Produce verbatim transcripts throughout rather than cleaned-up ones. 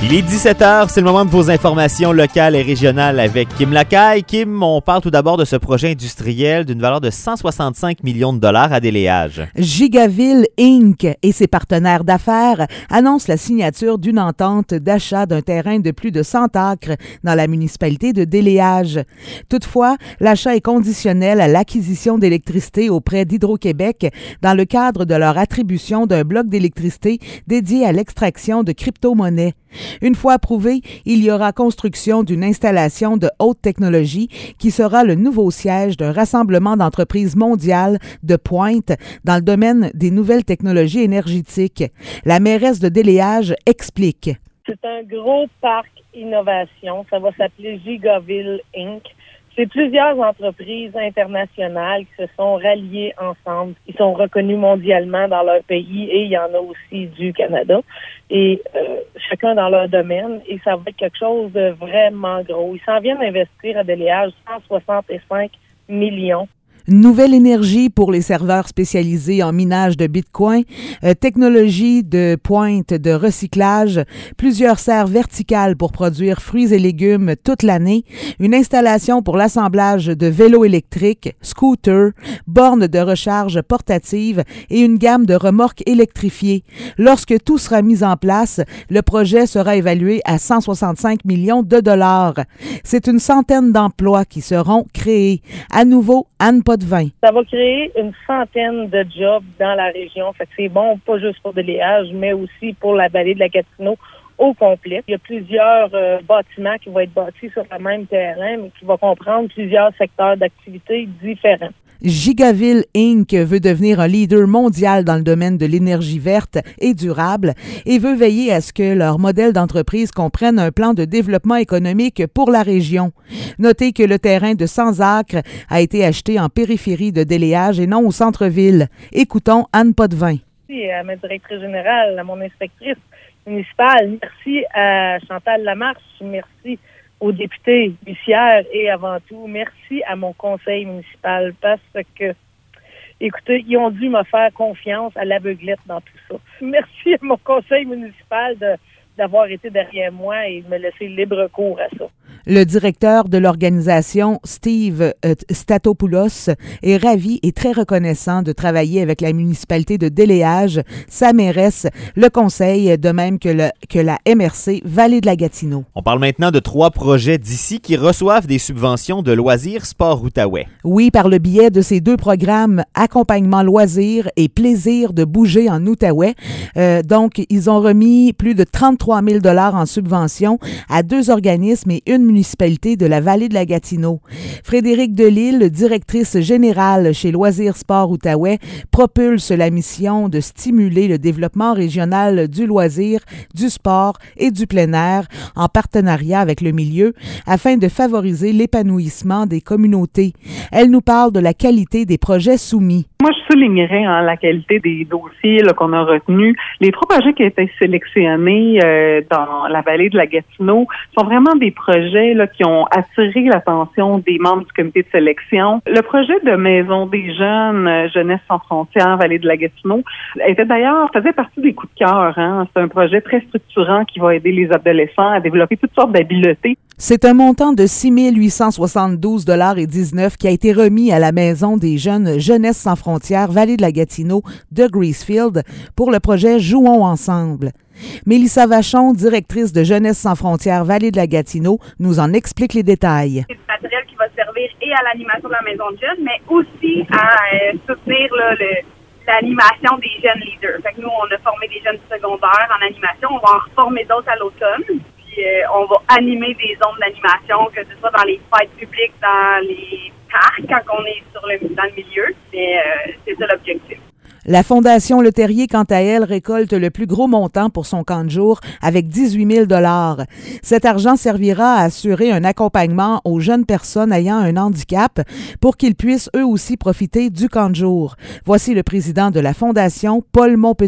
Il est dix-sept heures, c'est le moment de vos informations locales et régionales avec Kim Lacaille. Kim, on parle tout d'abord de ce projet industriel d'une valeur de cent soixante-cinq millions de dollars à Déléage. Gigaville Incorporated et ses partenaires d'affaires annoncent la signature d'une entente d'achat d'un terrain de plus de cent acres dans la municipalité de Déléage. Toutefois, l'achat est conditionnel à l'acquisition d'électricité auprès d'Hydro-Québec dans le cadre de leur attribution d'un bloc d'électricité dédié à l'extraction de crypto-monnaies. Une fois approuvé, il y aura construction d'une installation de haute technologie qui sera le nouveau siège d'un rassemblement d'entreprises mondiales de pointe dans le domaine des nouvelles technologies énergétiques. La mairesse de Déléage explique. C'est un gros parc innovation. Ça va s'appeler Gigaville Incorporated. C'est plusieurs entreprises internationales qui se sont ralliées ensemble. Ils sont reconnus mondialement dans leur pays et il y en a aussi du Canada. Et euh, chacun dans leur domaine. Et ça va être quelque chose de vraiment gros. Ils s'en viennent investir à Déléage cent soixante-cinq millions. Nouvelle énergie pour les serveurs spécialisés en minage de Bitcoin, euh, technologie de pointe de recyclage, plusieurs serres verticales pour produire fruits et légumes toute l'année, une installation pour l'assemblage de vélos électriques, scooters, bornes de recharge portatives et une gamme de remorques électrifiées. Lorsque tout sera mis en place, le projet sera évalué à cent soixante-cinq millions de dollars. C'est une centaine d'emplois qui seront créés. À nouveau, Anne Potvin. Ça va créer une centaine de jobs dans la région. Fait que c'est bon, pas juste pour Déléage, mais aussi pour la vallée de la Gatineau au complet. Il y a plusieurs euh, bâtiments qui vont être bâtis sur le même terrain, mais qui vont comprendre plusieurs secteurs d'activité différents. Gigaville Incorporated veut devenir un leader mondial dans le domaine de l'énergie verte et durable et veut veiller à ce que leur modèle d'entreprise comprenne un plan de développement économique pour la région. Notez que le terrain de cent acres a été acheté en périphérie de Déléage et non au centre-ville. Écoutons Anne Potvin. Merci à ma directrice générale, à mon inspectrice municipale. Merci à Chantal Lamarche. Merci aux députés Bussière et avant tout, merci à mon conseil municipal parce que, écoutez, ils ont dû me faire confiance à l'aveuglette dans tout ça. Merci à mon conseil municipal de, d'avoir été derrière moi et de me laisser libre cours à ça. Le directeur de l'organisation, Steve euh, Statopoulos, est ravi et très reconnaissant de travailler avec la municipalité de Déléage, sa mairesse, le conseil, de même que, le, que la M R C Vallée de la Gatineau. On parle maintenant de trois projets d'ici qui reçoivent des subventions de Loisirs Sport Outaouais. Oui, par le biais de ces deux programmes, Accompagnement loisirs et Plaisir de bouger en Outaouais. Euh, donc, ils ont remis plus de trente-trois mille dollars en subventions à deux organismes et une municipalité de la Vallée de la Gatineau. Frédéric Delisle, directrice générale chez Loisirs Sport Outaouais, propulse la mission de stimuler le développement régional du loisir, du sport et du plein air en partenariat avec le milieu afin de favoriser l'épanouissement des communautés. Elle nous parle de la qualité des projets soumis. Moi, je soulignerais hein, la qualité des dossiers là, qu'on a retenus. Les trois projets qui ont été sélectionnés euh, dans la vallée de la Gatineau sont vraiment des projets là, qui ont attiré l'attention des membres du comité de sélection. Le projet de Maison des jeunes, euh, Jeunesse sans frontières, vallée de la Gatineau, était d'ailleurs, faisait partie des coups de cœur. Hein. C'est un projet très structurant qui va aider les adolescents à développer toutes sortes d'habiletés. C'est un montant de six mille huit cent soixante-douze dollars et dix-neuf qui a été remis à la Maison des jeunes Jeunesse sans frontières, Vallée de la Gatineau de Greasefield pour le projet Jouons ensemble. Mélissa Vachon, directrice de Jeunesse sans frontières, Vallée de la Gatineau, nous en explique les détails. C'est du matériel qui va servir et à l'animation de la Maison de jeunes, mais aussi à euh, soutenir là, le, l'animation des jeunes leaders. Fait que nous, on a formé des jeunes secondaires en animation, on va en reformer d'autres à l'automne. Euh, on va animer des zones d'animation, que ce soit dans les fêtes publiques, dans les parcs, quand on est sur le, dans le milieu. Mais euh, c'est ça l'objectif. La Fondation Le Terrier, quant à elle, récolte le plus gros montant pour son camp de jour avec dix-huit mille dollars. Cet argent servira à assurer un accompagnement aux jeunes personnes ayant un handicap pour qu'ils puissent eux aussi profiter du camp de jour. Voici le président de la Fondation, Paul Monpetit.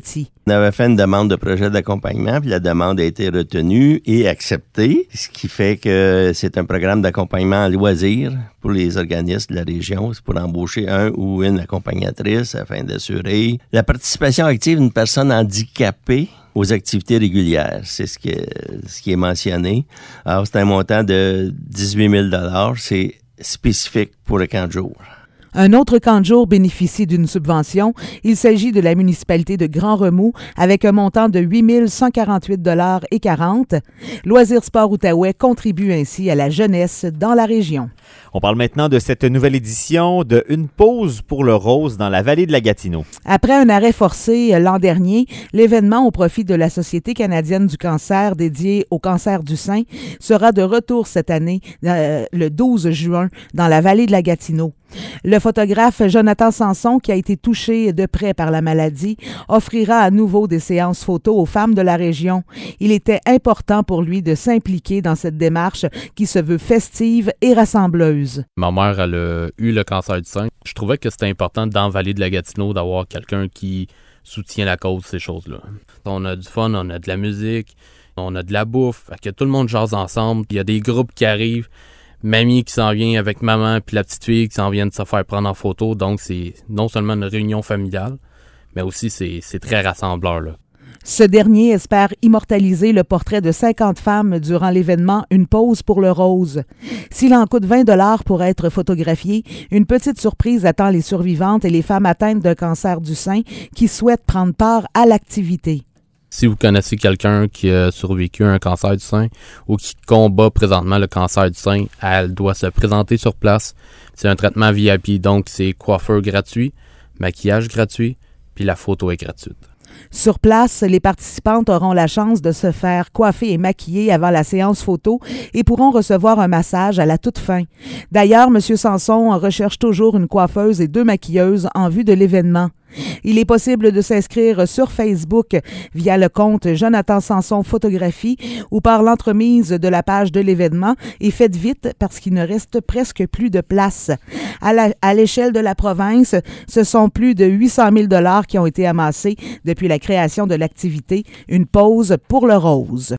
On avait fait une demande de projet d'accompagnement, puis la demande a été retenue et acceptée, ce qui fait que c'est un programme d'accompagnement en loisir pour les organismes de la région. C'est pour embaucher un ou une accompagnatrice afin d'assurer la participation active d'une personne handicapée aux activités régulières. C'est ce qui est, ce qui est mentionné. Alors, c'est un montant de dix-huit mille dollars. C'est spécifique pour le camp de jour. Un autre camp de jour bénéficie d'une subvention. Il s'agit de la municipalité de Grand-Remous avec un montant de huit mille cent quarante-huit dollars et quarante. Loisirs Sport Outaouais contribue ainsi à la jeunesse dans la région. On parle maintenant de cette nouvelle édition de Une pause pour le rose dans la vallée de la Gatineau. Après un arrêt forcé l'an dernier, l'événement au profit de la Société canadienne du cancer dédié au cancer du sein sera de retour cette année, euh, le douze juin, dans la vallée de la Gatineau. Le photographe Jonathan Sanson, qui a été touché de près par la maladie, offrira à nouveau des séances photos aux femmes de la région. Il était important pour lui de s'impliquer dans cette démarche qui se veut festive et rassembleuse. Ma mère, elle a eu le cancer du sein. Je trouvais que c'était important dans la vallée de la Gatineau d'avoir quelqu'un qui soutient la cause, ces choses-là. On a du fun, on a de la musique, on a de la bouffe, fait que tout le monde jase ensemble. Il y a des groupes qui arrivent. Mamie qui s'en vient avec maman, puis la petite fille qui s'en vient de se faire prendre en photo. Donc, c'est non seulement une réunion familiale, mais aussi c'est, c'est très rassembleur, là. Ce dernier espère immortaliser le portrait de cinquante femmes durant l'événement Une pause pour le rose. S'il en coûte vingt dollars pour être photographié, une petite surprise attend les survivantes et les femmes atteintes d'un cancer du sein qui souhaitent prendre part à l'activité. Si vous connaissez quelqu'un qui a survécu à un cancer du sein ou qui combat présentement le cancer du sein, elle doit se présenter sur place. C'est un traitement V I P, donc c'est coiffeur gratuit, maquillage gratuit, puis la photo est gratuite. Sur place, les participantes auront la chance de se faire coiffer et maquiller avant la séance photo et pourront recevoir un massage à la toute fin. D'ailleurs, M. Sanson recherche toujours une coiffeuse et deux maquilleuses en vue de l'événement. Il est possible de s'inscrire sur Facebook via le compte Jonathan Sanson Photographie ou par l'entremise de la page de l'événement et faites vite parce qu'il ne reste presque plus de place. À, la, à l'échelle de la province, ce sont plus de huit cent mille dollars qui ont été amassés depuis la création de l'activité Une pause pour le rose.